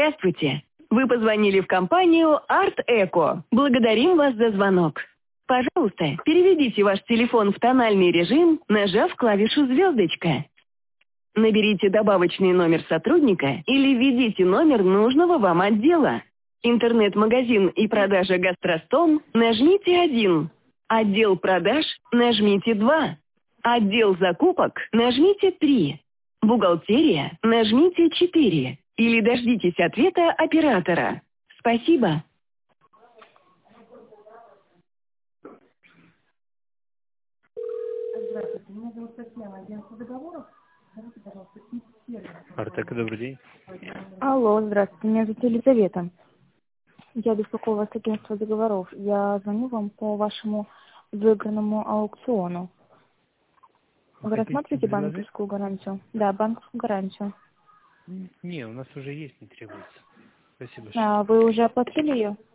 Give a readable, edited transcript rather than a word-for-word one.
Здравствуйте. Вы позвонили в компанию Art Eco. Благодарим вас за звонок. Пожалуйста, переведите ваш телефон в тональный режим, нажав клавишу «звездочка». Наберите добавочный номер сотрудника или введите номер нужного вам отдела. Интернет-магазин и продажа «Гастростом» нажмите 1. Отдел продаж нажмите 2. Отдел закупок нажмите 3. Бухгалтерия нажмите 4. Или дождитесь ответа оператора. Спасибо. Здравствуйте, меня зовут Татьяна, агентство договоров. Скажите, пожалуйста, из сервиса. Артек, добрый день. Алло, здравствуйте, меня зовут Елизавета. Я беспокою вас агентство договоров. Я звоню вам по вашему выигранному аукциону. Вы рассматриваете банковскую гарантию? Да, банковскую гарантию. Не, у нас уже есть, не требуется. Спасибо. А вы уже оплатили ее?